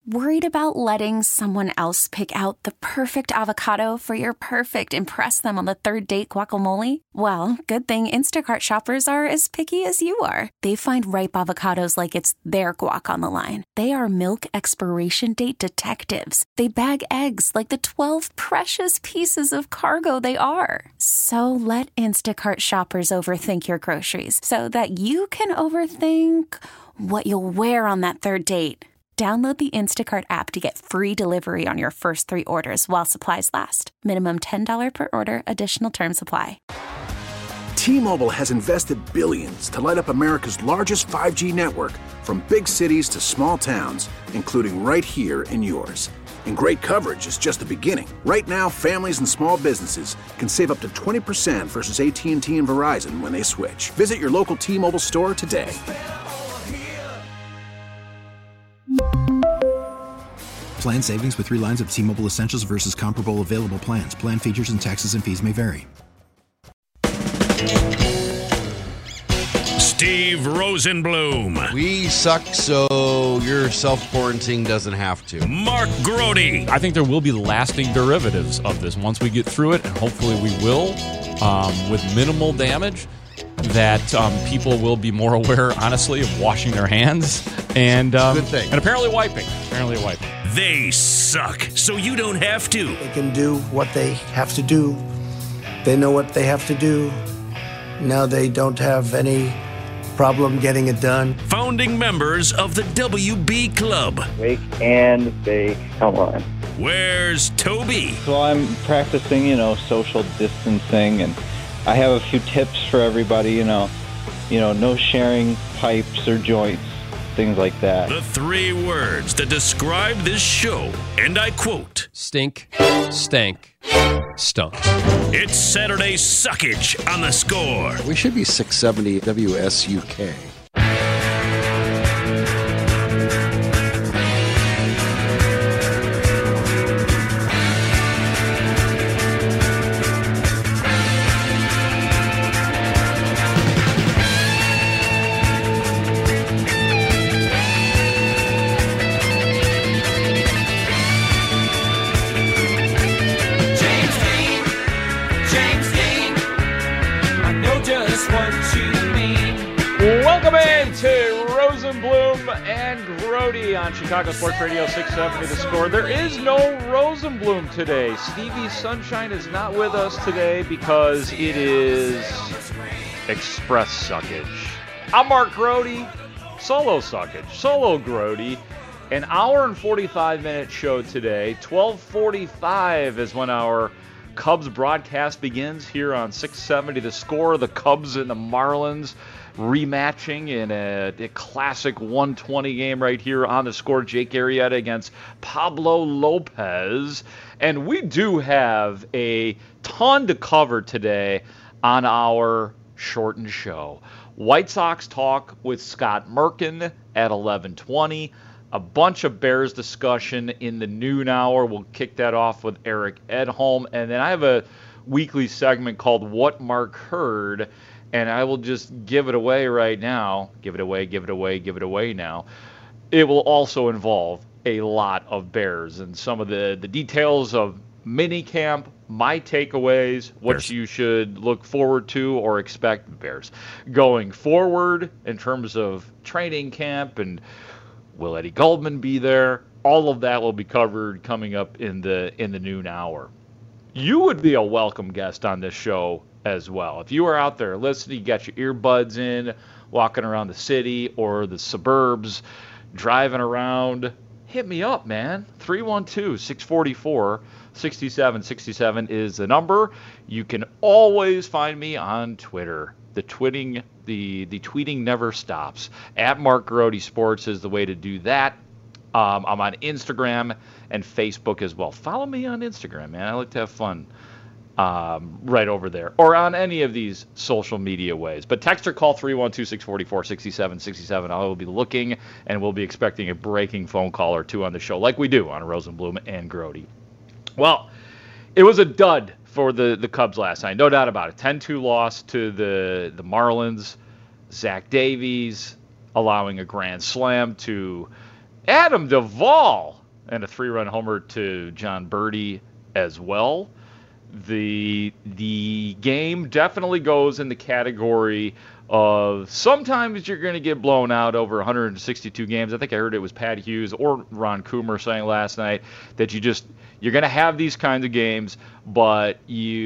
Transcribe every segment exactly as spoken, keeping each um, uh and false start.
Worried about letting someone else pick out the perfect avocado for your perfect impress them on the third date guacamole? Well, good thing Instacart shoppers are as picky as you are. They find ripe avocados like it's their guac on the line. They are milk expiration date detectives. They bag eggs like the twelve precious pieces of cargo they are. So let Instacart shoppers overthink your groceries so that you can overthink what you'll wear on that third date. Download the Instacart app to get free delivery on your first three orders while supplies last. Minimum ten dollars per order. Additional terms apply. T-Mobile has invested billions to light up America's largest five G network, from big cities to small towns, including right here in yours. And great coverage is just the beginning. Right now, families and small businesses can save up to twenty percent versus A T and T and Verizon when they switch. Visit your local T-Mobile store today. Plan savings with three lines of T-Mobile Essentials versus comparable available plans. Plan features and taxes and fees may vary. Steve Rosenblum. We suck, so your self-quarantine doesn't have to. Mark Grody. I think there will be lasting derivatives of this once we get through it, and hopefully we will, um, with minimal damage, that um, people will be more aware, honestly, of washing their hands and um, Good thing. and apparently wiping. Apparently wiping. They suck, so you don't have to. They can do what they have to do. They know what they have to do. Now they don't have any problem getting it done. Founding members of the W B Club. Wake and bake. Come on. Where's Toby? So I'm practicing, you know, social distancing, and I have a few tips for everybody, you know, you know, no sharing pipes or joints, things like that. The three words that describe this show, and I quote, stink, stank, stunk. It's Saturday Suckage on The Score. We should be six seventy W S U K. Welcome in to Rosenblum and Grody on Chicago Sports Radio six seventy The Score. There is no Rosenblum today. Stevie Sunshine is not with us today because it is Express Suckage. I'm Mark Grody, solo Suckage, solo Grody. An hour and forty-five minute show today. twelve forty-five is when our Cubs broadcast begins here on six seventy The Score. The Cubs and the Marlins rematching in a, a classic one twenty game right here on The Score. Jake Arrieta against Pablo Lopez. And we do have a ton to cover today on our shortened show. White Sox talk with Scott Merkin at eleven twenty. A bunch of Bears discussion in the noon hour. We'll kick that off with Eric Edholm. And then I have a weekly segment called What Mark Heard. And I will just give it away right now. Give it away, give it away, give it away now. It will also involve a lot of Bears and some of the, the details of minicamp, my takeaways, what Bears. You should look forward to or expect Bears going forward in terms of training camp, and will Eddie Goldman be there? All of that will be covered coming up in the in the noon hour. You would be a welcome guest on this show as well. If you are out there listening, you got your earbuds in, walking around the city or the suburbs, driving around, hit me up, man. three one two, six four four, six seven six seven is the number. You can always find me on Twitter. The tweeting, the, the tweeting never stops. At Mark Grody Sports is the way to do that. Um, I'm on Instagram and Facebook as well. Follow me on Instagram, man. I like to have fun um, right over there. Or on any of these social media ways. But text or call three one two, six four four, six seven six seven. I will be looking, and we'll be expecting a breaking phone call or two on the show, like we do on Rosenblum and Grody. Well, it was a dud for the, the Cubs last night, no doubt about it. ten two loss to the, the Marlins. Zach Davies allowing a grand slam to Adam Duvall, and a three-run homer to John Birdie as well. The the game definitely goes in the category of sometimes you're going to get blown out over one hundred sixty-two games. I think I heard it was Pat Hughes or Ron Coomer saying last night that you just you're going to have these kinds of games, but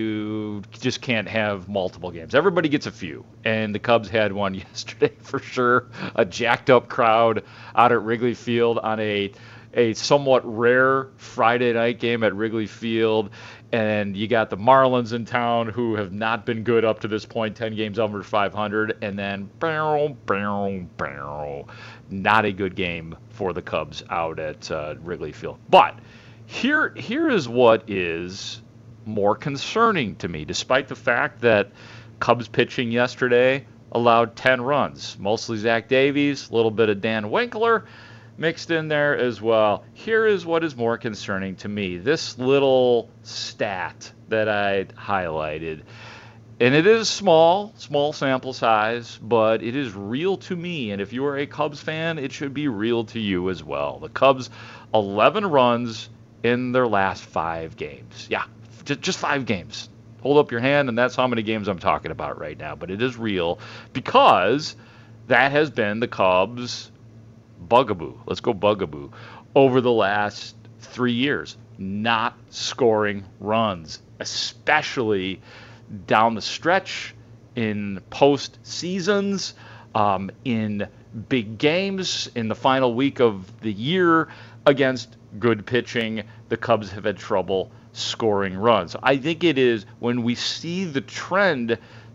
you just can't have multiple games. Everybody gets a few, and the Cubs had one yesterday for sure. A jacked up crowd out at Wrigley Field on a a somewhat rare Friday night game at Wrigley Field. And you got the Marlins in town who have not been good up to this point, ten games over five hundred, and then bow, bow, bow, not a good game for the Cubs out at uh, Wrigley Field. But here, here is what is more concerning to me, despite the fact that Cubs pitching yesterday allowed ten runs, mostly Zach Davies, a little bit of Dan Winkler mixed in there as well. Here is what is more concerning to me. This little stat that I highlighted, and it is small, small sample size, but it is real to me. And if you are a Cubs fan, it should be real to you as well. The Cubs, eleven runs in their last five games. Yeah, just five games. Hold up your hand, and that's how many games I'm talking about right now. But it is real because that has been the Cubs' bugaboo. Let's go bugaboo. Over the last three years, not scoring runs, especially down the stretch in post seasons, um, in big games, in the final week of the year against good pitching. The Cubs have had trouble scoring runs. I think it is when we see the trend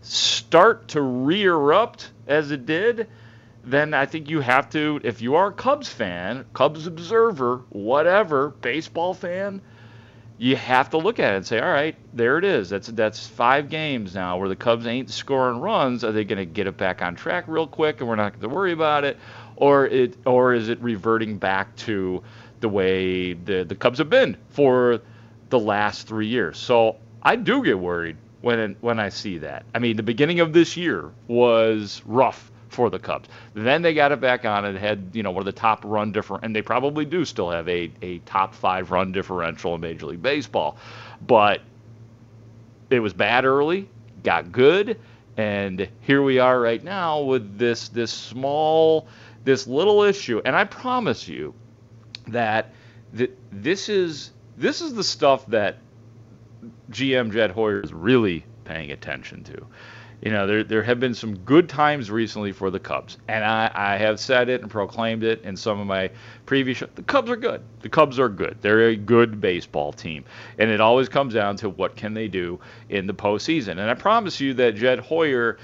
start to re-erupt as it did, then I think you have to, if you are a Cubs fan, Cubs observer, whatever, baseball fan, you have to look at it and say, all right, there it is. That's that's five games now where the Cubs ain't scoring runs. Are they going to get it back on track real quick and we're not going to worry about it? Or it or is it reverting back to the way the, the Cubs have been for the last three years? So I do get worried when when I see that. I mean, the beginning of this year was rough for the Cubs. Then they got it back on and had, you know, one of the top run different, and they probably do still have a, a top five run differential in Major League Baseball. But it was bad early, got good, and here we are right now with this this small, this little issue. And I promise you that th- this is this is the stuff that G M Jed Hoyer is really paying attention to. You know, there there have been some good times recently for the Cubs, and I, I have said it and proclaimed it in some of my previous shows. The Cubs are good. The Cubs are good. They're a good baseball team, and it always comes down to what can they do in the postseason. And I promise you that Jed Hoyer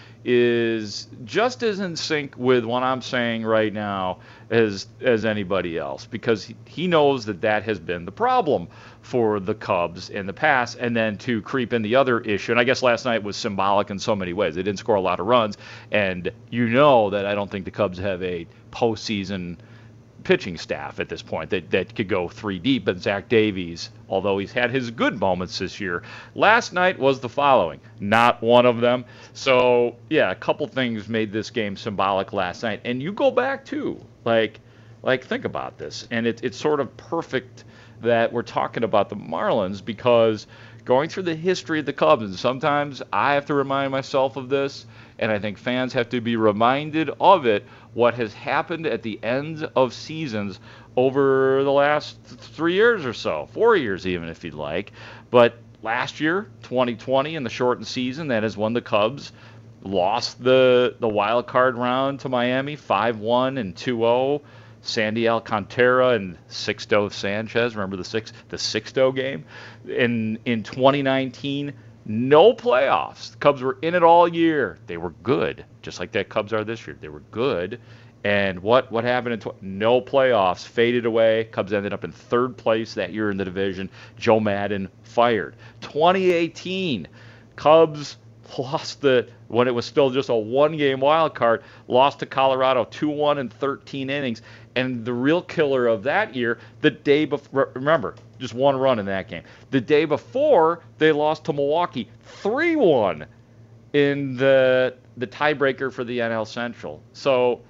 is just as in sync with what I'm saying right now as as anybody else, because he, he knows that that has been the problem for the Cubs in the past. And then to creep in the other issue, and I guess last night was symbolic in so many ways. They didn't score a lot of runs, and you know that I don't think the Cubs have a postseason pitching staff at this point that, that could go three deep. But Zach Davies, although he's had his good moments this year, last night was the following, not one of them. So, yeah, a couple things made this game symbolic last night. And you go back, too. Like, like think about this. And it, it's sort of perfect that we're talking about the Marlins, because going through the history of the Cubs, and sometimes I have to remind myself of this, and I think fans have to be reminded of it, what has happened at the end of seasons over the last three years or so, four years even if you'd like. But last year, twenty twenty, in the shortened season, that is when the Cubs lost the, the wild card round to Miami, five one and two oh. Sandy Alcantara and Sixto Sanchez. Remember the six the Sixto game? In in twenty nineteen, no playoffs. The Cubs were in it all year. They were good, just like that Cubs are this year. They were good. And what, what happened in tw- no playoffs, faded away. Cubs ended up in third place that year in the division. Joe Maddon fired. twenty eighteen, Cubs lost the, when it was still just a one-game wild card, lost to Colorado two one in thirteen innings. And the real killer of that year, the day before, remember, just one run in that game. The day before, they lost to Milwaukee three one in the the tiebreaker for the N L Central. So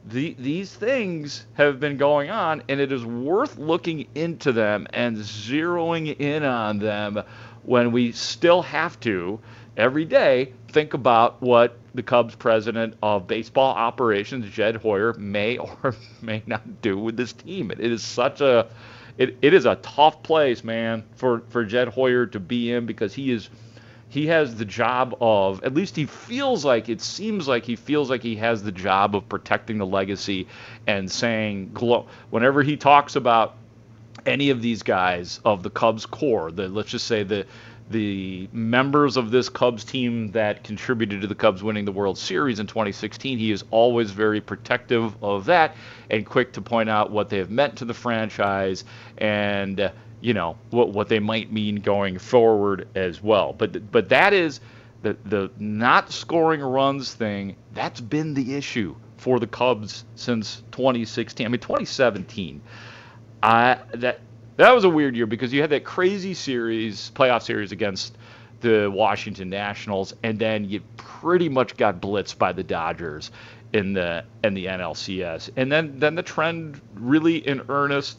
the, these things have been going on, and it is worth looking into them and zeroing in on them when we still have to, every day, think about what the Cubs president of baseball operations, Jed Hoyer, may or may not do with this team. It is such a, it, it is a tough place, man, for, for Jed Hoyer to be in, because he is, he has the job of, at least he feels like, it seems like he feels like he has the job of protecting the legacy and saying, whenever he talks about any of these guys of the Cubs core, the, let's just say the the members of this Cubs team that contributed to the Cubs winning the World Series in twenty sixteen, he is always very protective of that and quick to point out what they have meant to the franchise and, uh, you know, what what they might mean going forward as well. But but that is the the not scoring runs thing. That's been the issue for the Cubs since twenty sixteen. I mean, twenty seventeen. I that. That was a weird year because you had that crazy series, playoff series against the Washington Nationals, and then you pretty much got blitzed by the Dodgers in the in the N L C S. And then, then the trend really in earnest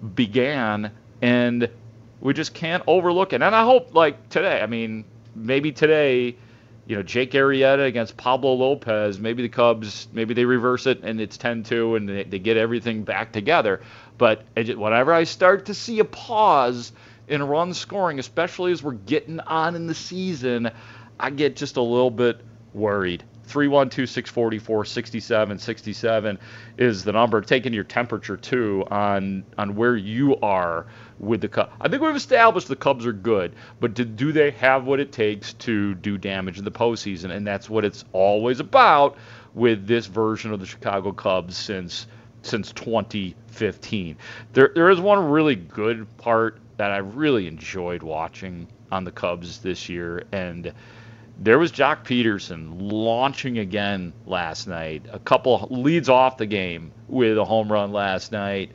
began, and we just can't overlook it. And I hope, like today, I mean, maybe today, you know, Jake Arrieta against Pablo Lopez, maybe the Cubs, maybe they reverse it and it's ten two and they, they get everything back together. But whenever I start to see a pause in run scoring, especially as we're getting on in the season, I get just a little bit worried. three one two, six four four, six seven six seven is the number. Taking your temperature, too, on on where you are with the Cubs. I think we've established the Cubs are good, but do, do they have what it takes to do damage in the postseason? And that's what it's always about with this version of the Chicago Cubs since since twenty fifteen. There There is one really good part that I really enjoyed watching on the Cubs this year, and there was Jock Peterson launching again last night. A couple leads off the game with a home run last night.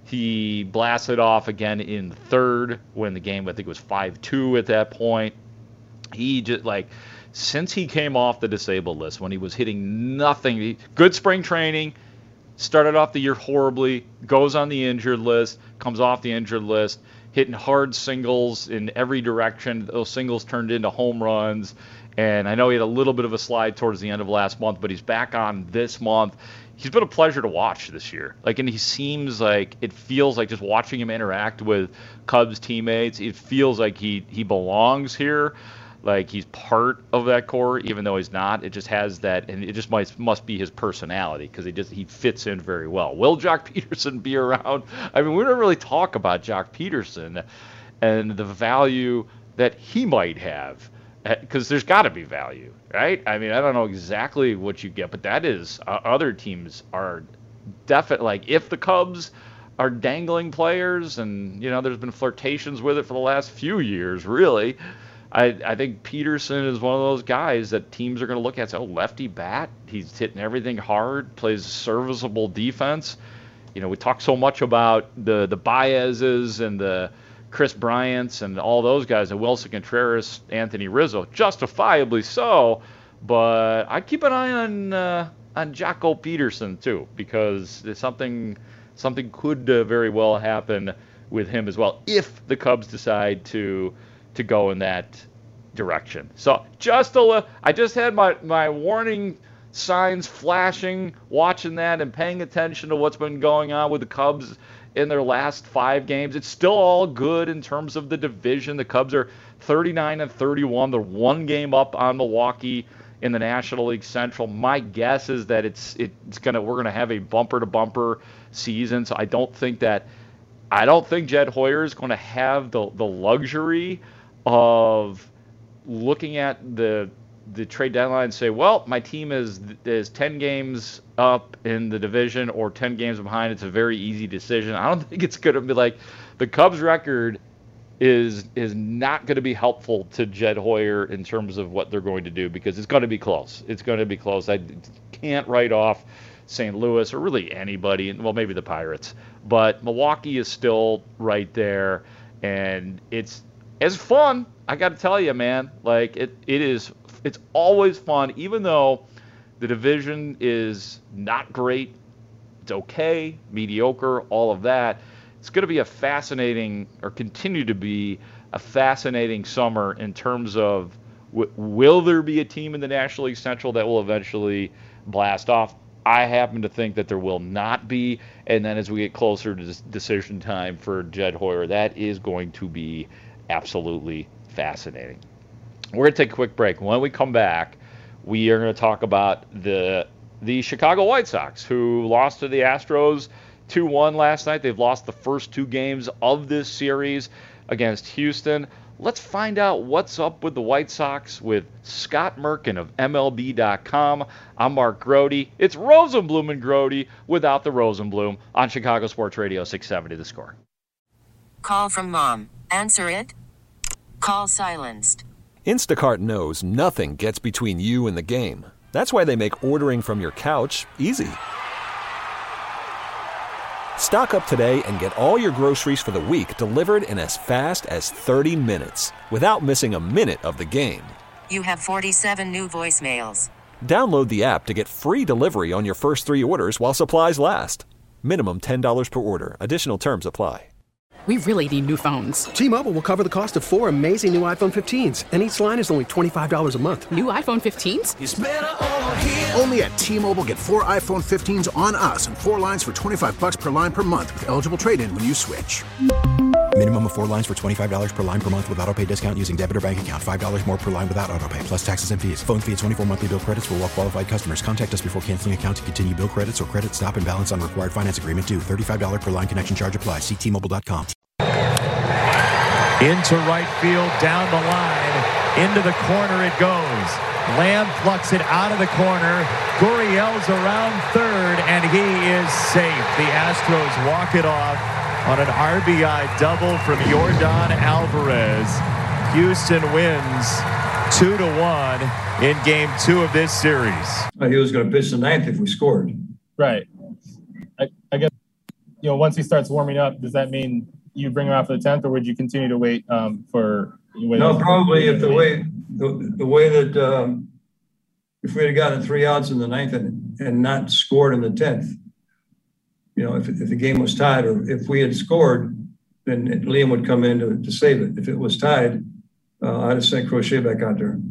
He blasted off again in third when the game, I think it was five two at that point. He just, like, since he came off the disabled list, when he was hitting nothing, good spring training, started off the year horribly, goes on the injured list, comes off the injured list, hitting hard singles in every direction. Those singles turned into home runs. And I know he had a little bit of a slide towards the end of last month, but he's back on this month. He's been a pleasure to watch this year. Like, and he seems like, it feels like just watching him interact with Cubs teammates, it feels like he, he belongs here. Like, he's part of that core, even though he's not. It just has that, and it just must must be his personality, because he just he fits in very well. Will Jock Peterson be around? I mean, we don't really talk about Jock Peterson and the value that he might have, because there's got to be value, right? I mean, I don't know exactly what you get, but that is, uh, other teams are definitely, like, if the Cubs are dangling players, and, you know, there's been flirtations with it for the last few years, really, I, I think Peterson is one of those guys that teams are going to look at and say, oh, lefty bat, he's hitting everything hard, plays serviceable defense. You know, we talk so much about the, the Baez's and the Chris Bryant's and all those guys, and Wilson Contreras, Anthony Rizzo, justifiably so, but I keep an eye on uh, on Jocko Peterson, too, because something, something could uh, very well happen with him as well, if the Cubs decide to to go in that direction. So just a, I just had my, my warning signs flashing, watching that and paying attention to what's been going on with the Cubs in their last five games. It's still all good in terms of the division. The Cubs are thirty-nine and thirty-one. They're one game up on Milwaukee in the National League Central. My guess is that it's it's gonna we're gonna have a bumper to bumper season. So I don't think that I don't think Jed Hoyer is going to have the the luxury of looking at the the trade deadline and say, well, my team is is ten games up in the division or ten games behind. It's a very easy decision. I don't think it's going to be like the Cubs record is is not going to be helpful to Jed Hoyer in terms of what they're going to do, because it's going to be close. It's going to be close. I can't write off Saint Louis or really anybody, well, maybe the Pirates, but Milwaukee is still right there, and it's It's fun. I got to tell you, man. Like, it, it is, it's always fun, even though the division is not great it's okay, mediocre, all of that. It's going to be a fascinating, or continue to be a fascinating summer in terms of w- will there be a team in the National League Central that will eventually blast off? I happen to think that there will not be. And then as we get closer to this decision time for Jed Hoyer, that is going to be absolutely fascinating. We're going to take a quick break. When we come back, we are going to talk about the the Chicago White Sox, who lost to the Astros two one last night. They've lost the first two games of this series against Houston. Let's find out what's up with the White Sox with Scott Merkin of M L B dot com. I'm Mark Grote. It's Rosenblum and Grote without the Rosenblum on Chicago Sports Radio six seventy The Score. Call from mom. Answer it. Call silenced. Instacart knows nothing gets between you and the game. That's why they make ordering from your couch easy. Stock up today and get all your groceries for the week delivered in as fast as thirty minutes without missing a minute of the game. You have forty-seven new voicemails. Download the app to get free delivery on your first three orders while supplies last. Minimum ten dollars per order. Additional terms apply. We really need new phones. T-Mobile will cover the cost of four amazing new iPhone fifteens, and each line is only twenty-five dollars a month. New iPhone fifteens? It's better over here. Only at T-Mobile, get four iPhone fifteens on us and four lines for twenty-five bucks per line per month with eligible trade-in when you switch. Minimum of four lines for twenty-five dollars per line per month with autopay discount using debit or bank account. five dollars more per line without autopay, plus taxes and fees. Phone fee at twenty-four monthly bill credits for well-qualified customers. Contact us before canceling account to continue bill credits or credit stop and balance on required finance agreement due. thirty-five dollars per line connection charge applies. See T Mobile dot com. Into right field, down the line, into the corner it goes. Lamb plucks it out of the corner. Gurriel's around third, and he is safe. The Astros walk it off on an R B I double from Yordan Alvarez. Houston wins two to one in game two of this series. He was going to pitch the ninth if we scored. Right. I, I guess, you know, once he starts warming up, does that mean you bring him out for the tenth, or would you continue to wait um, for? Wait no, probably if the way the, the way that um, if we had gotten three outs in the ninth and, and not scored in the tenth, you know, if, if the game was tied, or if we had scored, then Liam would come in to, to save it. If it was tied, uh, I'd have sent Crochet back out there.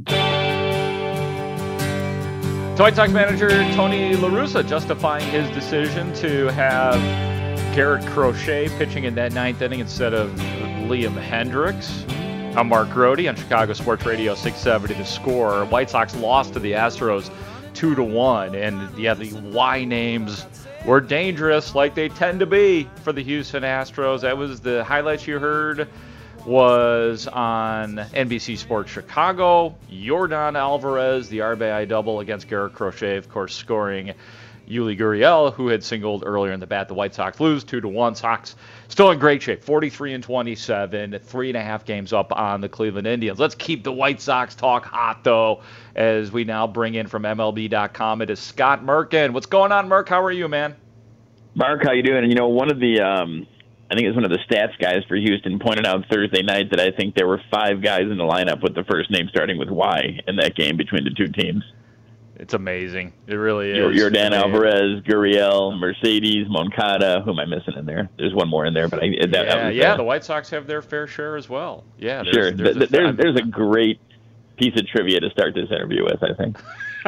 White Sox manager Tony La Russa justifying his decision to have Garrett Crochet pitching in that ninth inning instead of Liam Hendricks. I'm Mark Grote on Chicago Sports Radio six seventy The Score. White Sox lost to the Astros two to one, and yeah, the Y names were dangerous like they tend to be for the Houston Astros. That was the highlights you heard was on N B C Sports Chicago. Yordan Alvarez, the R B I double against Garrett Crochet, of course, scoring Yuli Gurriel, who had singled earlier in the bat. The White Sox lose two to one. Sox still in great shape, forty-three and twenty-seven, three and a half games up on the Cleveland Indians. Let's keep the White Sox talk hot, though, as we now bring in from M L B dot com. It is Scott Merkin. What's going on, Merk? How are you, man? Mark, how you doing? And you know, one of the, um, I think it was one of the stats guys for Houston pointed out Thursday night that I think there were five guys in the lineup with the first name starting with Y in that game between the two teams. It's amazing. It really is. Yordan Alvarez, Gurriel, Mercedes, Moncada. Who am I missing in there? There's one more in there, but I, that, yeah, that was, yeah. Uh, the White Sox have their fair share as well. Yeah, there's, sure. There's, there's, there's, there's a great piece of trivia to start this interview with, I think.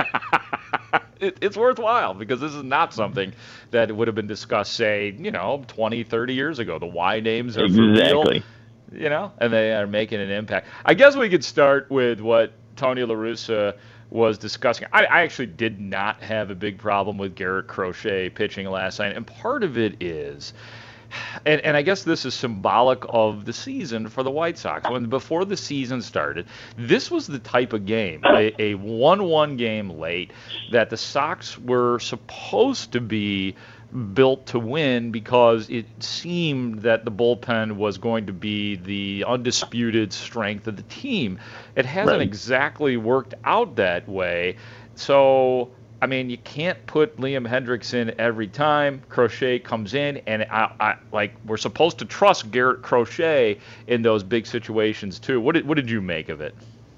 it, it's worthwhile because this is not something that would have been discussed, say, you know, twenty, thirty years ago. The Y names are exactly. for real, you know, and they are making an impact. I guess we could start with what Tony La Russa was discussing. I, I actually did not have a big problem with Garrett Crochet pitching last night, and part of it is, and, and I guess this is symbolic of the season for the White Sox. When before the season started, this was the type of game, a, a one one game late, that the Sox were supposed to be built to win because it seemed that the bullpen was going to be the undisputed strength of the team. It hasn't right. exactly worked out that way. So, I mean, you can't put Liam Hendricks in every time. Crochet comes in, and I, I like we're supposed to trust Garrett Crochet in those big situations too. What did what did you make of it?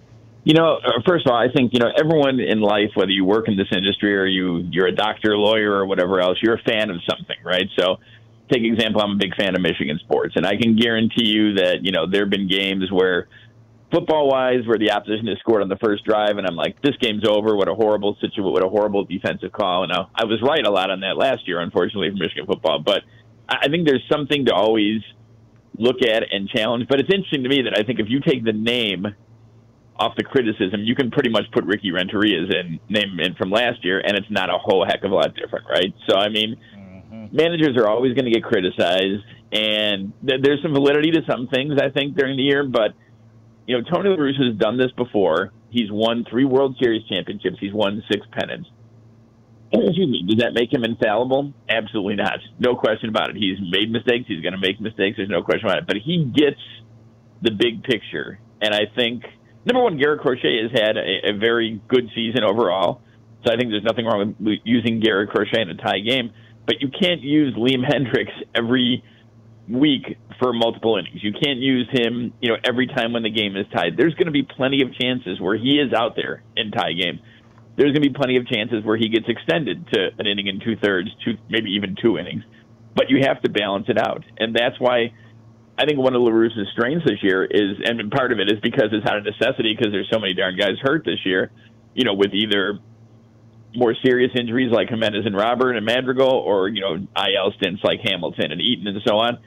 You know, first of all, I think, you know, everyone in life, whether you work in this industry or you, you're a doctor, lawyer, or whatever else, you're a fan of something, right? So take example, I'm a big fan of Michigan sports, and I can guarantee you that, you know, there have been games where football-wise, where the opposition has scored on the first drive, and I'm like, this game's over, what a horrible situation, what a horrible defensive call. And I was right a lot on that last year, unfortunately, for Michigan football. But I think there's something to always look at and challenge. But it's interesting to me that I think if you take the name off the criticism, you can pretty much put Ricky Renteria's in, name in from last year, and it's not a whole heck of a lot different, right? So, I mean, mm-hmm. managers are always going to get criticized, and th- there's some validity to some things, I think, during the year. But, you know, Tony La Russa has done this before. He's won three World Series championships. He's won six pennants. Excuse me. Does that make him infallible? Absolutely not. No question about it. He's made mistakes. He's going to make mistakes. There's no question about it. But he gets the big picture, and I think – number one, Garrett Crochet has had a, a very good season overall, so I think there's nothing wrong with using Garrett Crochet in a tie game. But you can't use Liam Hendriks every week for multiple innings. You can't use him, you know, every time when the game is tied. There's going to be plenty of chances where he is out there in tie games. There's going to be plenty of chances where he gets extended to an inning and two-thirds, two, maybe even two innings. But you have to balance it out, and that's why I think one of La Russa's strengths this year is, and part of it is because it's out of necessity because there's so many darn guys hurt this year, you know, with either more serious injuries like Jimenez and Robert and Madrigal, or, you know, I L stints like Hamilton and Eaton and so on.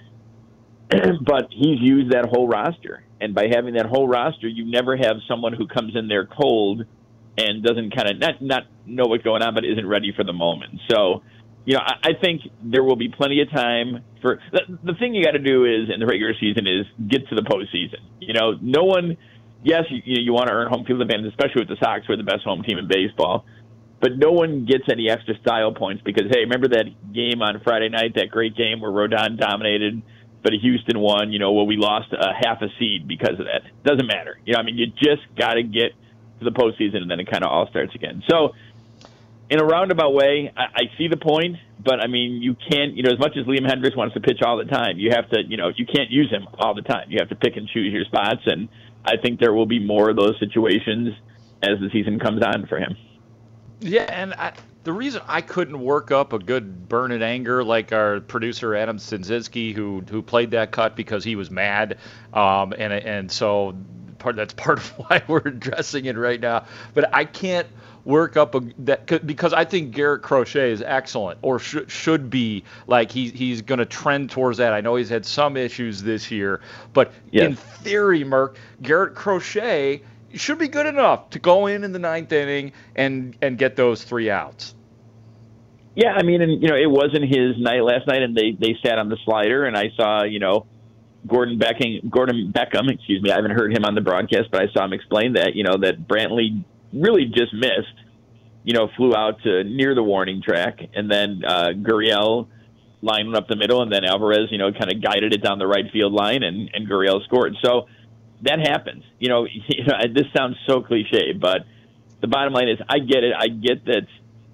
But he's used that whole roster. And by having that whole roster, you never have someone who comes in there cold and doesn't kind of not, not know what's going on, but isn't ready for the moment. So, you know, I, I think there will be plenty of time for the, the thing you got to do is in the regular season is get to the postseason. You know, no one, yes, you, you want to earn home field advantage, especially with the Sox, who are the best home team in baseball. But no one gets any extra style points because, hey, remember that game on Friday night, that great game where Rodon dominated, but Houston won? You know, well, we lost a half a seed because of that. Doesn't matter. You know, I mean, you just got to get to the postseason, and then it kind of all starts again. So, in a roundabout way, I, I see the point, but, I mean, you can't, you know, as much as Liam Hendriks wants to pitch all the time, you have to, you know, you can't use him all the time. You have to pick and choose your spots, and I think there will be more of those situations as the season comes on for him. Yeah, and I, the reason I couldn't work up a good burn in anger like our producer Adam Stinzinski, who who played that cut because he was mad, um, and and so part that's part of why we're addressing it right now. But I can't work up a, that because I think Garrett Crochet is excellent, or should should be like he he's going to trend towards that. I know he's had some issues this year, but yes. In theory, Merck, Garrett Crochet should be good enough to go in in the ninth inning and and get those three outs. Yeah, I mean, and you know, it wasn't his night last night, and they, they sat on the slider, and I saw, you know, Gordon Becking, Gordon Beckham, excuse me, I haven't heard him on the broadcast, but I saw him explain that, you know, that Brantley really just missed, you know, flew out to near the warning track, and then uh, Gurriel lined up the middle, and then Alvarez, you know, kind of guided it down the right field line, and, and Gurriel scored. So that happens. You know, you know, this sounds so cliche, but the bottom line is I get it. I get that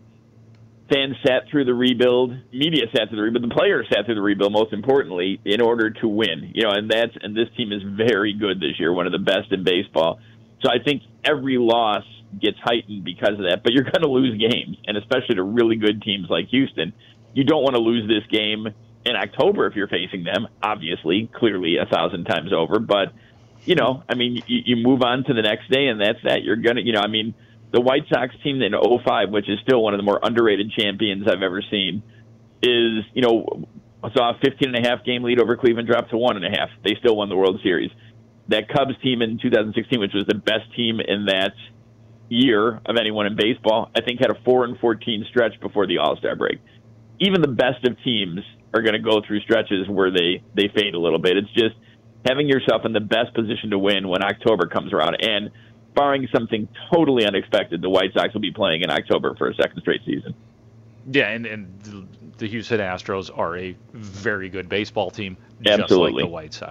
fans sat through the rebuild, media sat through the rebuild, the players sat through the rebuild, most importantly, in order to win. You know, and that's and this team is very good this year, one of the best in baseball. So I think every loss gets heightened because of that. But you're going to lose games, and especially to really good teams like Houston. You don't want to lose this game in October if you're facing them, obviously, clearly a thousand times over. But you know, I mean, you, you move on to the next day, and that's that. You're going to, you know, I mean, the White Sox team in oh five, which is still one of the more underrated champions I've ever seen, is, you know, saw a fifteen and a half game lead over Cleveland, dropped to one and a half. They still won the World Series. That Cubs team in two thousand sixteen, which was the best team in that year of anyone in baseball, I think had a four and fourteen stretch before the All-Star break. Even the best of teams are going to go through stretches where they, they fade a little bit. It's just having yourself in the best position to win when October comes around. And barring something totally unexpected, the White Sox will be playing in October for a second straight season. Yeah, and, and the Houston Astros are a very good baseball team, Absolutely. just like the White Sox.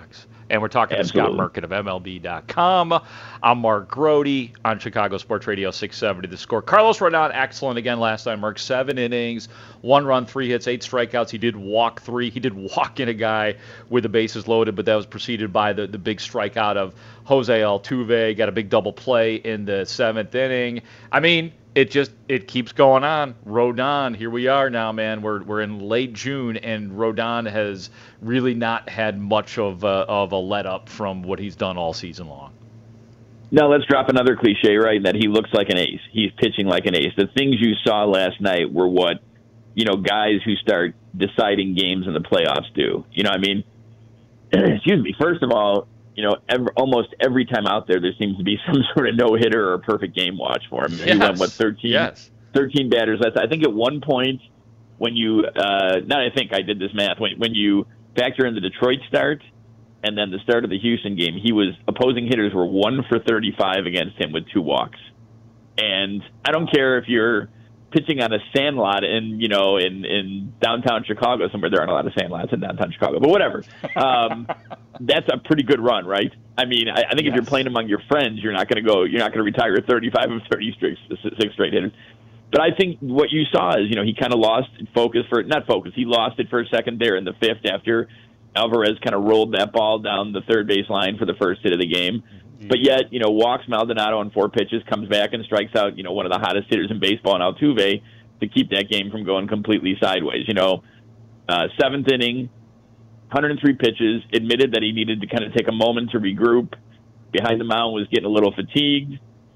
And we're talking Absolutely. to Scott Merkin of M L B dot com. I'm Mark Grody on Chicago Sports Radio six seventy The Score. Carlos Rodon, excellent again last time, Mark. Seven innings, one run, three hits, eight strikeouts. He did walk three. He did walk in a guy with the bases loaded, but that was preceded by the, the big strikeout of Jose Altuve. Got a big double play in the seventh inning. I mean, it just it keeps going on. Rodon, here we are now, man. We're we're in late June, and Rodon has really not had much of a, of a let up from what he's done all season long. Now let's drop another cliche, right? That he looks like an ace. He's pitching like an ace. The things you saw last night were what, you know, guys who start deciding games in the playoffs do. You know, I mean, excuse me. First of all, you know, every, almost every time out there, there seems to be some sort of no-hitter or a perfect game watch for him. Yes. He went, what, thirteen, yes. thirteen batters. That's, I think at one point when you, uh, not I think I did this math, when, when you factor in the Detroit start and then the start of the Houston game, he was, opposing hitters were one for thirty-five against him with two walks. And I don't care if you're pitching on a sandlot in, you know, in, in downtown Chicago somewhere. There aren't a lot of sandlots in downtown Chicago, but whatever. Um, that's a pretty good run, right? I mean, I, I think yes. if you're playing among your friends, you're not going to go, you're not going to retire thirty-five of thirty-six straight hitters. But I think what you saw is, you know, he kind of lost focus for, not focus, he lost it for a second there in the fifth after Alvarez kind of rolled that ball down the third base line for the first hit of the game. But yet, you know, walks Maldonado on four pitches, comes back and strikes out, you know, one of the hottest hitters in baseball in Altuve to keep that game from going completely sideways. You know, uh, seventh inning, one hundred three pitches, admitted that he needed to kind of take a moment to regroup. Behind the mound, was getting a little fatigued.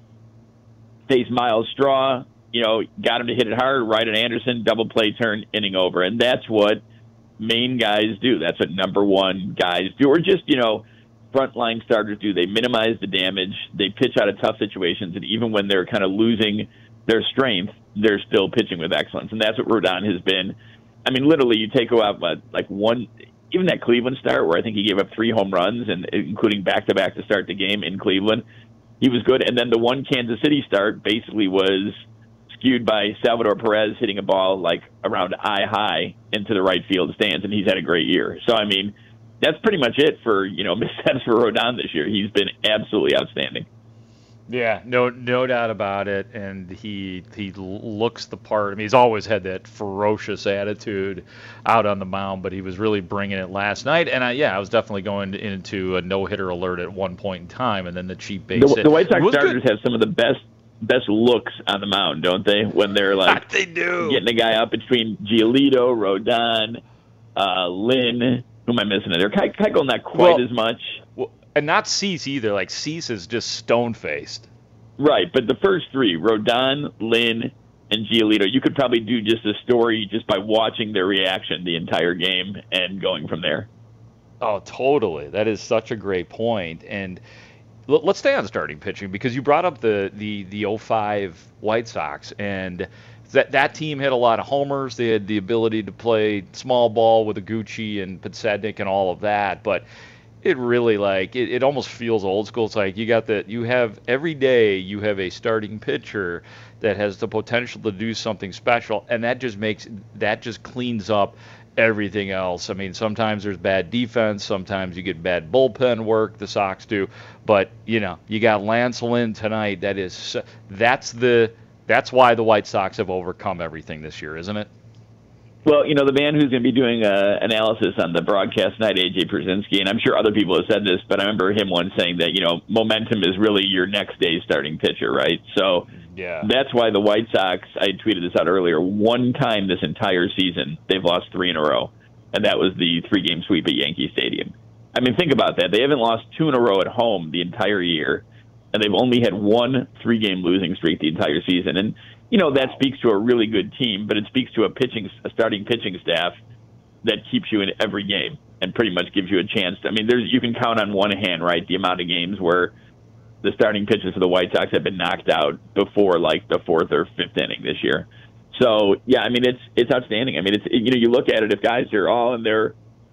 Faced Miles Straw, you know, got him to hit it hard. Ryder Anderson, double play turn, inning over. And that's what main guys do. That's what number one guys do. Or just, you know, frontline starters do. They minimize the damage. They pitch out of tough situations, and even when they're kind of losing their strength, they're still pitching with excellence. And that's what Rodon has been. I mean, literally, you take out what, like one, even that Cleveland start where I think he gave up three home runs, and including back-to-back to start the game in Cleveland, he was good. And then the one Kansas City start basically was skewed by Salvador Perez hitting a ball like around eye high into the right field stands, and he's had a great year. So, I mean, that's pretty much it for, you know, missteps for Rodon this year. He's been absolutely outstanding. Yeah, no, no doubt about it. And he he looks the part. I mean, he's always had that ferocious attitude out on the mound, but he was really bringing it last night. And I, yeah, I was definitely going into a no-hitter alert at one point in time, and then the cheap base. The, the White Sox starters good. have some of the best best looks on the mound, don't they? When they're like they do getting a guy up between Giolito, Rodon, uh, Lynn. Who am I missing there? Keuchel not quite well, as much. Well, and not Cease either. Like, Cease is just stone-faced. Right, but the first three, Rodon, Lynn, and Giolito, you could probably do just a story just by watching their reaction the entire game and going from there. Oh, totally. That is such a great point. And l- let's stay on starting pitching, because you brought up the the the oh five White Sox, and That that team hit a lot of homers. They had the ability to play small ball with Iguchi and Podsednik and all of that, but it really like it, it almost feels old school. It's like you got that you have every day you have a starting pitcher that has the potential to do something special, and that just makes that just cleans up everything else. I mean, sometimes there's bad defense, sometimes you get bad bullpen work. The Sox do, but you know you got Lance Lynn tonight. That is that's the That's why the White Sox have overcome everything this year, isn't it? Well, you know, the man who's going to be doing uh, analysis on the broadcast tonight, A J Pierzynski, and I'm sure other people have said this, but I remember him once saying that, you know, momentum is really your next day's starting pitcher, right? So yeah. That's why the White Sox, I tweeted this out earlier, one time this entire season, they've lost three in a row, and that was the three-game sweep at Yankee Stadium. I mean, think about that. They haven't lost two in a row at home the entire year, and they've only had one three-game losing streak the entire season. And, you know, that speaks to a really good team, but it speaks to a pitching, a starting pitching staff that keeps you in every game and pretty much gives you a chance. To, I mean, there's you can count on one hand, right, the amount of games where the starting pitchers for the White Sox have been knocked out before, like, the fourth or fifth inning this year. So, yeah, I mean, it's it's outstanding. I mean, it's you know, you look at it, if guys are all in their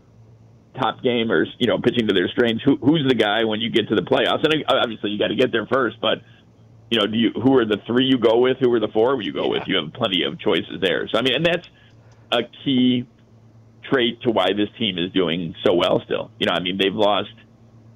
top gamers, you know, pitching to their strengths, who, who's the guy when you get to the playoffs? And obviously you got to get there first, but, you know, do you, who are the three you go with? Who are the four you go yeah. with? You have plenty of choices there. So, I mean, and that's a key trait to why this team is doing so well still. You know, I mean, they've lost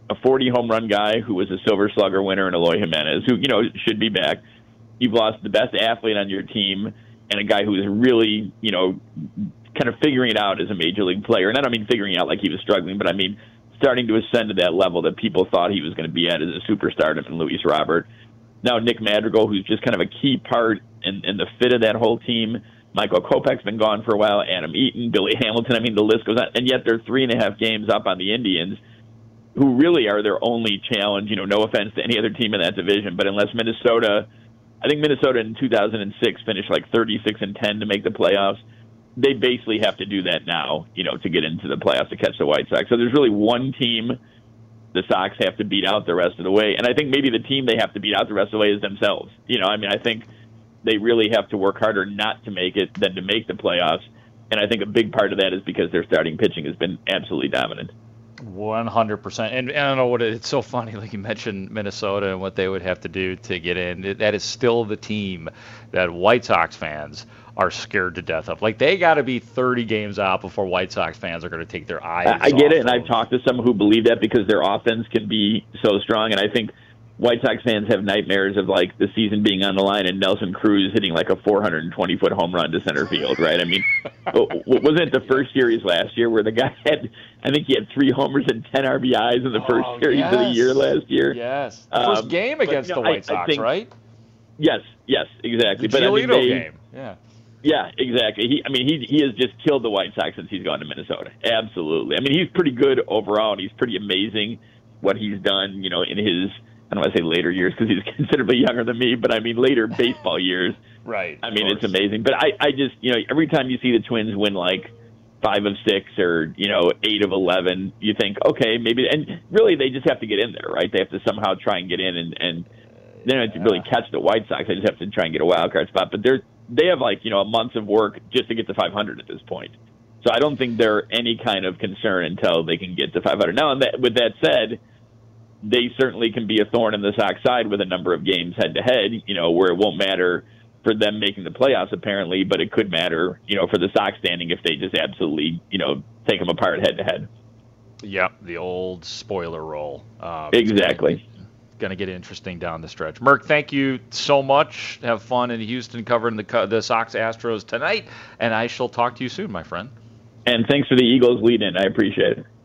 a forty home run guy who was a Silver Slugger winner in Eloy Jimenez, who, you know, should be back. You've lost the best athlete on your team and a guy who is really, you know, kind of figuring it out as a major league player. And I don't mean figuring out like he was struggling, but I mean starting to ascend to that level that people thought he was going to be at as a superstar in Luis Robert. Now Nick Madrigal, who's just kind of a key part in, in the fit of that whole team. Michael Kopech's been gone for a while. Adam Eaton, Billy Hamilton. I mean, the list goes on. And yet they're three and a half games up on the Indians, who really are their only challenge. You know, no offense to any other team in that division, but unless Minnesota, I think Minnesota in two thousand six finished like thirty-six and ten to make the playoffs. They basically have to do that now, you know, to get into the playoffs to catch the White Sox. So there's really one team the Sox have to beat out the rest of the way. And I think maybe the team they have to beat out the rest of the way is themselves. You know, I mean, I think they really have to work harder not to make it than to make the playoffs. And I think a big part of that is because their starting pitching has been absolutely dominant. one hundred percent. And, and I don't know what it, it's so funny, like you mentioned Minnesota and what they would have to do to get in. That is still the team that White Sox fans are scared to death of. Like, they got to be thirty games out before White Sox fans are going to take their eyes I, I get it, and them. I've talked to some who believe that because their offense can be so strong, and I think White Sox fans have nightmares of, like, the season being on the line and Nelson Cruz hitting, like, a four hundred twenty foot home run to center field, right? I mean, wasn't it the first series last year where the guy had, I think he had three homers and ten R B Is in the first oh, series yes. of the year last year? Yes. Um, first game against but, you know, the White I, Sox, I think, right? Yes, yes, exactly. The but Giolito I mean, they, game, yeah. Yeah, exactly. He, I mean, he he has just killed the White Sox since he's gone to Minnesota. Absolutely. I mean, he's pretty good overall, and he's pretty amazing what he's done, you know, in his, I don't want to say later years because he's considerably younger than me, but I mean later baseball years. Right. I mean, it's amazing. But I, I just, you know, every time you see the Twins win like five of six or, you know, eight of eleven, you think, okay, maybe, and really they just have to get in there, right? They have to somehow try and get in, and, and they don't have to really catch the White Sox. They just have to try and get a wild card spot. But they're, they have like, you know, a month of work just to get to five hundred at this point. So I don't think they're any kind of concern until they can get to five hundred. Now, that, with that said, they certainly can be a thorn in the Sox side with a number of games head-to-head, you know, where it won't matter for them making the playoffs, apparently, but it could matter, you know, for the Sox standing if they just absolutely, you know, take them apart head-to-head. Yep, the old spoiler role. Um, exactly. Going to get interesting down the stretch. Merck, thank you so much. Have fun in Houston covering the the Sox Astros tonight, and I shall talk to you soon, my friend. And thanks for the Eagles lead-in. I appreciate it.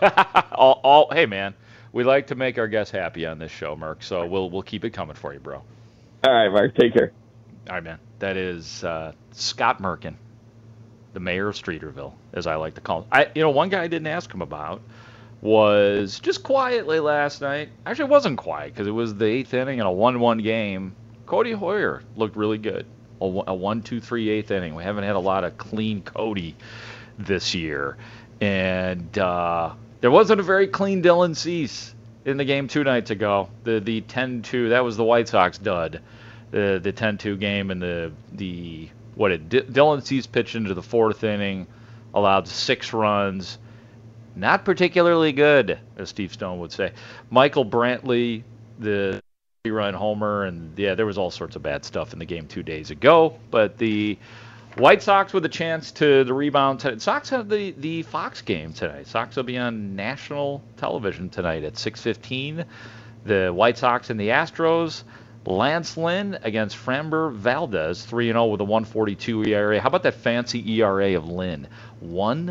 all, all, hey, man, we like to make our guests happy on this show, Merck, so we'll we'll keep it coming for you, bro. All right, Mark. Take care. All right, man. That is uh, Scott Merkin, the mayor of Streeterville, as I like to call him. I, you know, one guy I didn't ask him about was just quietly last night. Actually, it wasn't quiet because it was the eighth inning and a one one game. Cody Hoyer looked really good. A one two three eighth inning. We haven't had a lot of clean Cody this year. And uh, there wasn't a very clean Dylan Cease in the game two nights ago. The the ten two, that was the White Sox dud. The the ten two game, and the, the what it D- Dylan Cease pitched into the fourth inning, allowed six runs. Not particularly good, as Steve Stone would say. Michael Brantley, the three-run homer, and yeah, there was all sorts of bad stuff in the game two days ago. But the White Sox with a chance to the rebound tonight. Sox have the, the Fox game tonight. Sox will be on national television tonight at six fifteen. The White Sox and the Astros. Lance Lynn against Framber Valdez, three and oh with a one forty-two E R A. How about that fancy E R A of Lynn? one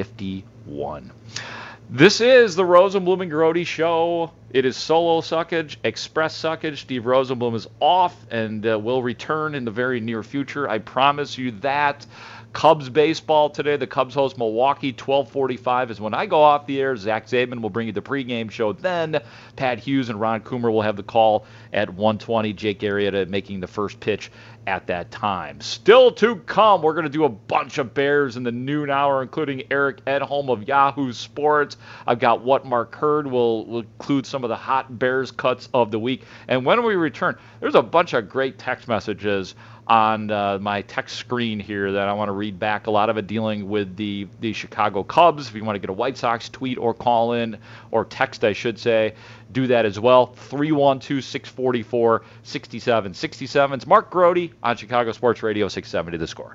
fifty-one. This is the Rosenblum and Grote Show. It is solo suckage, express suckage. Steve Rosenblum is off and uh, will return in the very near future. I promise you that. Cubs baseball today. The Cubs host Milwaukee. twelve forty-five is when I go off the air. Zach Zabin will bring you the pregame show. Then Pat Hughes and Ron Coomer will have the call at one twenty. Jake Arrieta making the first pitch at that time. Still to come, we're going to do a bunch of Bears in the noon hour, including Eric Edholm of Yahoo Sports. I've got What Mark Heard. We'll, we'll include some of the hot Bears cuts of the week. And when we return, there's a bunch of great text messages on uh, my text screen here that I want to read back. A lot of it dealing with the, the Chicago Cubs. If you want to get a White Sox tweet or call in, or text, I should say, do that as well. three one two, six four four, six seven six seven. It's Mark Grote on Chicago Sports Radio six seventy The Score.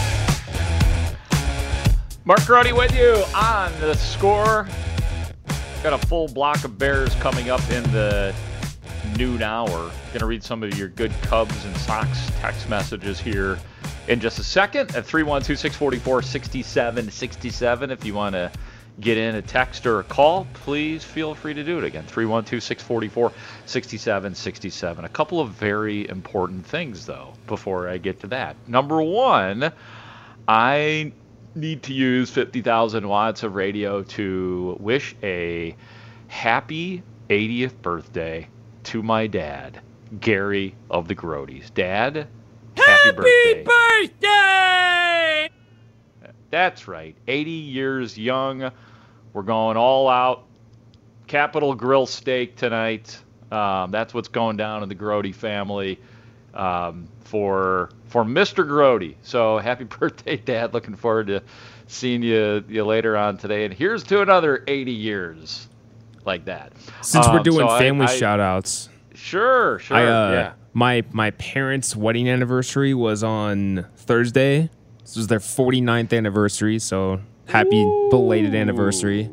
Mark Grote with you on The Score. Got a full block of Bears coming up in the noon hour. Going to read some of your good Cubs and Sox text messages here in just a second at three one two, six four four, six seven six seven. If you want to get in a text or a call, please feel free to do it. Again, three one two, six four four, six seven six seven. A couple of very important things, though, before I get to that. Number one, I need to use fifty thousand watts of radio to wish a happy eightieth birthday to my dad, Gary of the Grodies. Dad, happy, happy birthday. birthday! That's right, eighty years young. We're going all out. Capitol Grill steak tonight. Um, that's what's going down in the Grody family um, for for Mister Grody. So happy birthday, Dad. Looking forward to seeing you, you later on today. And here's to another eighty years like that. Since um, we're doing so family I, I, shout-outs. Sure, sure, I, uh, yeah. My, my parents' wedding anniversary was on Thursday. This was their forty-ninth anniversary, so happy Ooh. belated anniversary.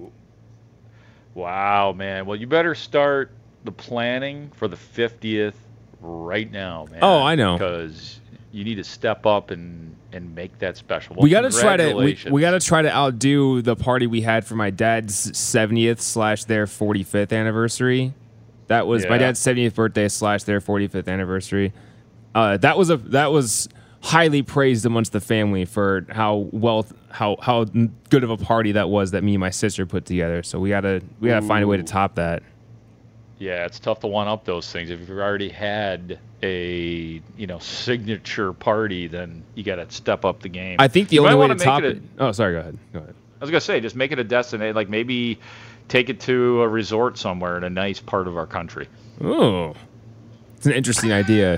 Wow, man. Well, you better start the planning for the fiftieth right now, man. Oh, I know. Because you need to step up and, and make that special. Well, we got to try to we, we got to try to outdo the party we had for my dad's seventieth slash their forty-fifth anniversary. That was yeah. my dad's seventieth birthday slash their forty-fifth anniversary. Uh, that was a that was highly praised amongst the family for how well how how good of a party that was that me and my sister put together. So we gotta we gotta Ooh. find a way to top that. Yeah, it's tough to one up those things. If you've already had a you know signature party, then you got to step up the game. I think the you only way to make top it. A, oh, sorry. Go ahead. Go ahead. I was gonna say, just make it a destination. Like maybe take it to a resort somewhere in a nice part of our country. Oh, it's an interesting idea.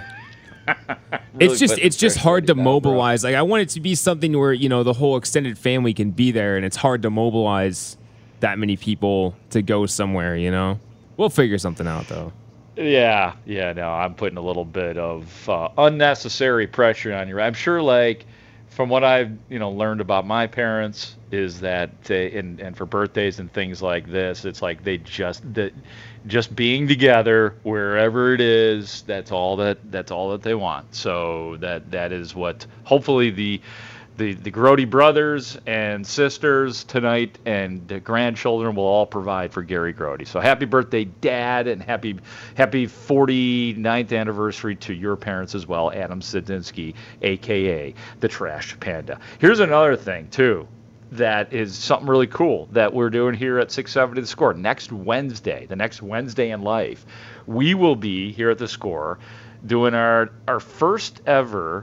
really it's just it's just hard to down, mobilize. bro. Like I want it to be something where you know the whole extended family can be there, and it's hard to mobilize that many people to go somewhere. You know, we'll figure something out though. Yeah, yeah, no, I'm putting a little bit of uh, unnecessary pressure on you. I'm sure, like, from what I've, you know, learned about my parents is that, they, and, and for birthdays and things like this, it's like they just, that just being together wherever it is, that's all that, that's all that they want. So that, that is what, hopefully the, The the Grody brothers and sisters tonight and the grandchildren will all provide for Gary Grody. So happy birthday, Dad, and happy happy forty-ninth anniversary to your parents as well, Adam Sadinsky, a k a the Trash Panda. Here's another thing, too, that is something really cool that we're doing here at six seventy The Score. Next Wednesday, the next Wednesday in life, we will be here at The Score doing our, our first ever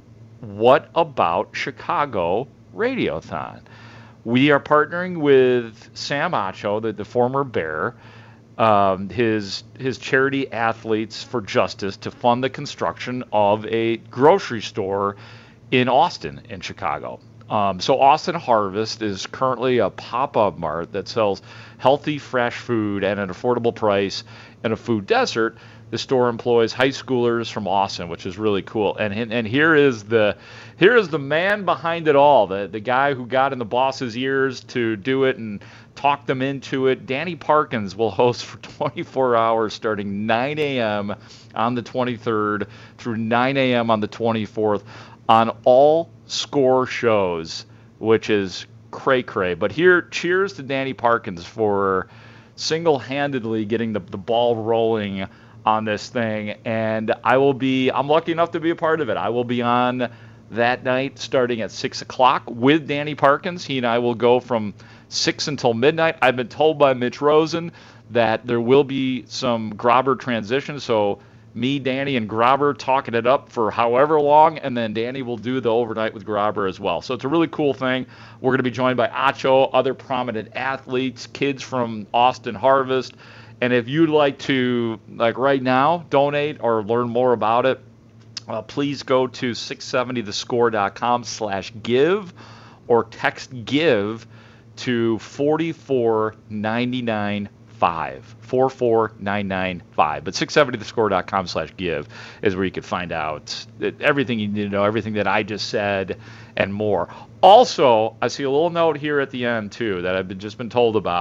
What About Chicago Radiothon. We are partnering with Sam Acho, the, the former Bear, um, his his charity Athletes for Justice, to fund the construction of a grocery store in Austin, in Chicago. Um, so Austin Harvest is currently a pop-up mart that sells healthy, fresh food at an affordable price in a food desert. The store employs high schoolers from Austin, which is really cool. And and here is the here is the man behind it all, the the guy who got in the boss's ears to do it and talk them into it. Danny Parkins will host for twenty-four hours starting nine a.m. on the twenty-third through nine a.m. on the twenty-fourth on all Score shows, which is cray-cray. But here, cheers to Danny Parkins for single-handedly getting the, the ball rolling on this thing, and I will be, I'm lucky enough to be a part of it. I will be on that night starting at six o'clock with Danny Parkins. He and I will go from six until midnight. I've been told by Mitch Rosen that there will be some Grobber transition, so me, Danny, and Grobber talking it up for however long, and then Danny will do the overnight with Grobber as well. So it's a really cool thing. We're going to be joined by Acho, other prominent athletes, kids from Austin Harvest. And if you'd like to, like right now, donate or learn more about it, uh, please go to six seventy the score dot com slash give or text give to four four nine nine five. four four nine nine five. But six seventy the score dot com slash give is where you can find out everything you need to know, everything that I just said, and more. Also, I see a little note here at the end, too, that I've been, just been told about.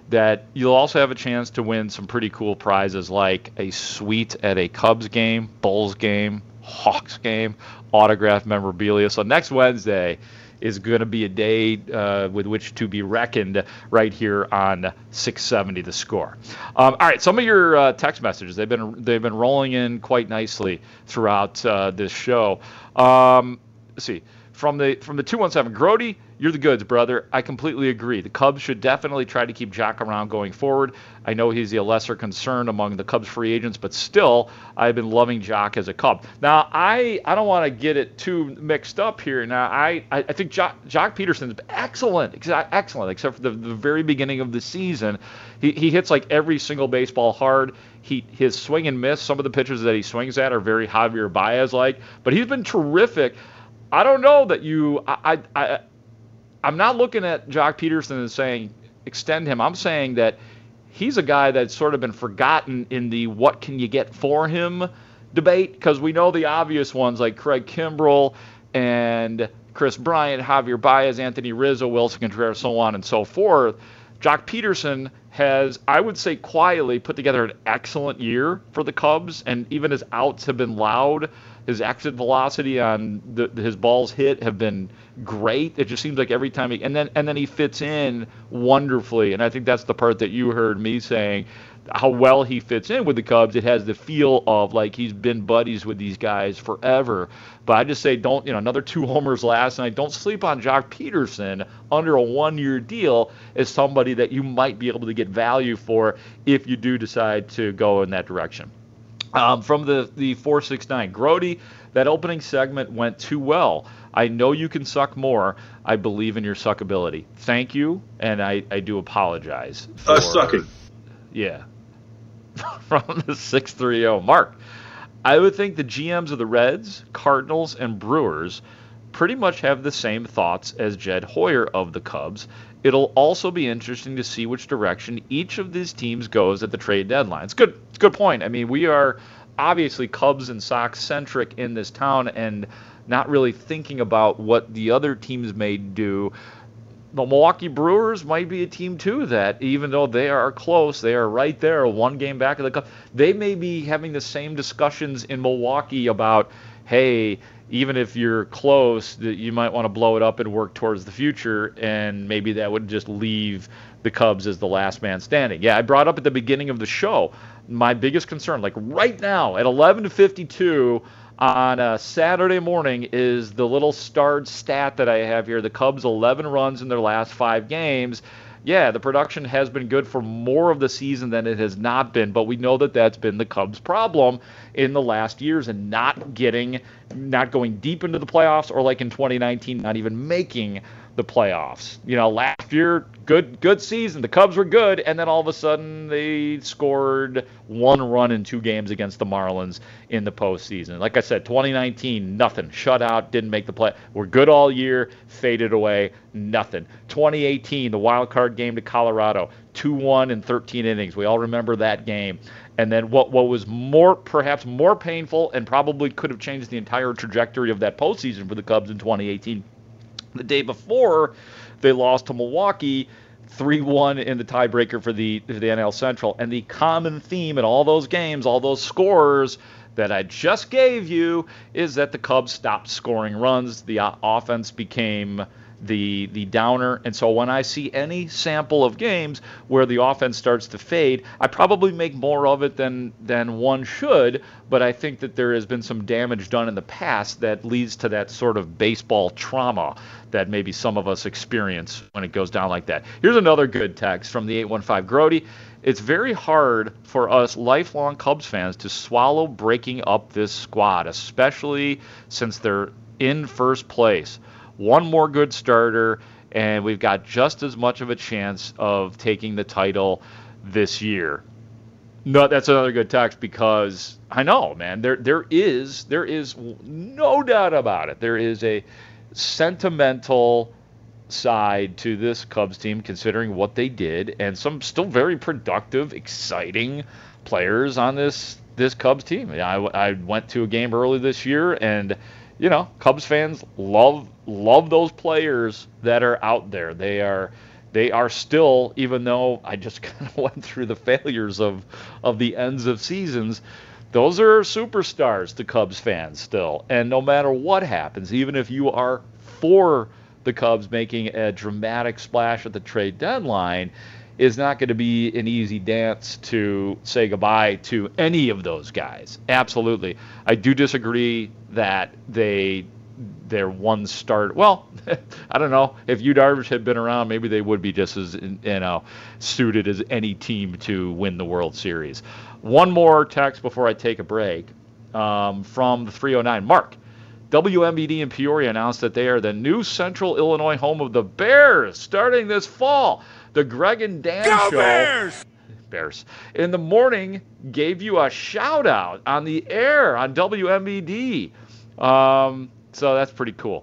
that you'll also have a chance to win some pretty cool prizes like a suite at a Cubs game, Bulls game, Hawks game, autographed memorabilia. So next Wednesday is going to be a day uh, with which to be reckoned right here on six seventy The Score. Um, all right, some of your uh, text messages, they've been they've been rolling in quite nicely throughout uh, this show. Um, let's see. From the from the two one seven, Grody, you're the goods, brother. I completely agree. The Cubs should definitely try to keep Jock around going forward. I know he's a lesser concern among the Cubs free agents, but still, I've been loving Jock as a Cub. Now, I, I don't want to get it too mixed up here. Now, I, I think Jock, Jock Peterson's excellent, excellent, except for the, the very beginning of the season. He he hits like every single baseball hard. He his swing and miss, some of the pitches that he swings at are very Javier Baez-like, but he's been terrific. I don't know that you I, I, I I'm not looking at Jock Peterson and saying extend him. I'm saying that he's a guy that's sort of been forgotten in the what can you get for him debate, because we know the obvious ones like Craig Kimbrell and Chris Bryant, Javier Baez, Anthony Rizzo, Wilson Contreras, so on and so forth. Jock Peterson has, I would say quietly, put together an excellent year for the Cubs, and even his outs have been loud. His exit velocity on the, his balls hit have been great. It just seems like every time he and then and then he fits in wonderfully. And I think that's the part that you heard me saying, how well he fits in with the Cubs. It has the feel of like he's been buddies with these guys forever. But I just say don't, you know, another two homers last night. Don't sleep on Jock Peterson under a one-year deal as somebody that you might be able to get value for if you do decide to go in that direction. Um, from the, the four six nine, Grody, that opening segment went too well. I know you can suck more. I believe in your suckability. Thank you, and I, I do apologize. For, uh, sucking. Yeah. From the six three zero, Mark, I would think the G Ms of the Reds, Cardinals, and Brewers pretty much have the same thoughts as Jed Hoyer of the Cubs. It'll also be interesting to see which direction each of these teams goes at the trade deadline. It's good. It's a good point. I mean, we are obviously Cubs and Sox centric in this town and not really thinking about what the other teams may do. The Milwaukee Brewers might be a team, too, that even though they are close, they are right there, one game back of the Cubs. They may be having the same discussions in Milwaukee about, hey, even if you're close, you might want to blow it up and work towards the future, and maybe that would just leave the Cubs as the last man standing. Yeah, I brought up at the beginning of the show my biggest concern, like right now at eleven fifty-two on a Saturday morning, is the little starred stat that I have here. The Cubs eleven runs in their last five games. Yeah, the production has been good for more of the season than it has not been, but we know that that's been the Cubs' problem in the last years and not getting, not going deep into the playoffs, or like in twenty nineteen, not even making the playoffs. You know, last year, good good season. The Cubs were good, and then all of a sudden they scored one run in two games against the Marlins in the postseason. Like I said, twenty nineteen, nothing. Shut out, didn't make the play. We're good all year, faded away, nothing. twenty eighteen, the wild card game to Colorado, two one in thirteen innings. We all remember that game. And then what, what was more, perhaps more painful, and probably could have changed the entire trajectory of that postseason for the Cubs in twenty eighteen, the day before they lost to Milwaukee three one in the tiebreaker for the, for the N L Central. And the common theme in all those games, all those scores that I just gave you, is that the Cubs stopped scoring runs. The uh, offense became the the downer. And so when I see any sample of games where the offense starts to fade, I probably make more of it than than one should, but I think that there has been some damage done in the past that leads to that sort of baseball trauma that maybe some of us experience when it goes down like that. Here's another good text from the eight one five, Grody. It's very hard for us lifelong Cubs fans to swallow breaking up this squad, especially since they're in first place. One more good starter, and we've got just as much of a chance of taking the title this year. No, that's another good text, because I know, man, there there is there is no doubt about it. There is a sentimental side to this Cubs team, considering what they did, and some still very productive, exciting players on this this Cubs team. I, I went to a game early this year, and you know, Cubs fans love love those players that are out there. They are they are still, even though I just kind of went through the failures of, of the ends of seasons, those are superstars to Cubs fans still. And no matter what happens, even if you are for the Cubs making a dramatic splash at the trade deadline, is not going to be an easy dance to say goodbye to any of those guys. Absolutely. I do disagree that they they're one start. Well, I don't know. If Yu Darvish had been around, maybe they would be just as you know suited as any team to win the World Series. One more text before I take a break um, from the three oh nine. Mark, W M B D in Peoria announced that they are the new Central Illinois home of the Bears starting this fall. The Greg and Dan Go Show, Bears! Bears, in the morning gave you a shout out on the air on W M B D. Um, so that's pretty cool.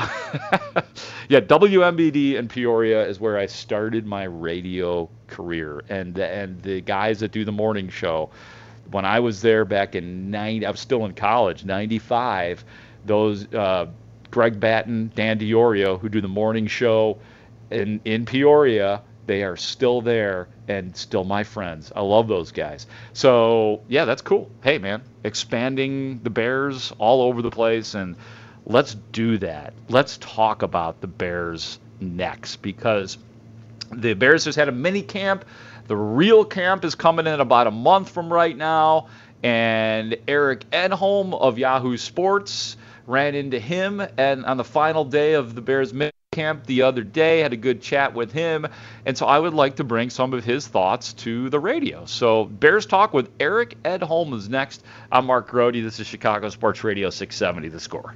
Yeah, W M B D in Peoria is where I started my radio career, and and the guys that do the morning show, when I was there back in ninety, I was still in college, ninety-five. Those uh, Greg Batten, Dan DiOrio, who do the morning show in in Peoria, they are still there and still my friends. I love those guys. So yeah, that's cool. Hey man, expanding the Bears all over the place, and let's do that. Let's talk about the Bears next, because the Bears just had a mini camp. The real camp is coming in about a month from right now, and Eric Edholm of Yahoo Sports ran into him and on the final day of the Bears mini camp the other day, had a good chat with him, and so I would like to bring some of his thoughts to the radio. So Bears Talk with Eric Edholm is next. I'm Mark Grote. This is Chicago Sports Radio six seventy, The Score.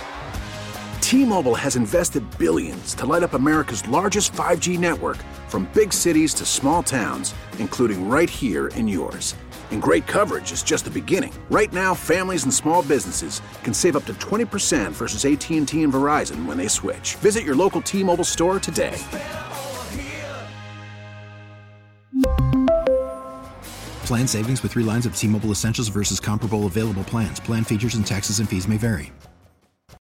T-Mobile has invested billions to light up America's largest five G network, from big cities to small towns, including right here in yours. And great coverage is just the beginning. Right now, families and small businesses can save up to twenty percent versus A T and T and Verizon when they switch. Visit your local T-Mobile store today. Plan savings with three lines of T-Mobile Essentials versus comparable available plans. Plan features and taxes and fees may vary.